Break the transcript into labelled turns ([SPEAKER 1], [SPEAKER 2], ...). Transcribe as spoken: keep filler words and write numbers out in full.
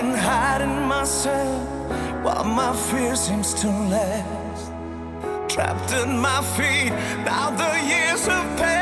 [SPEAKER 1] been hiding myself while my fear seems to last. Trapped in my feet, now the years have passed.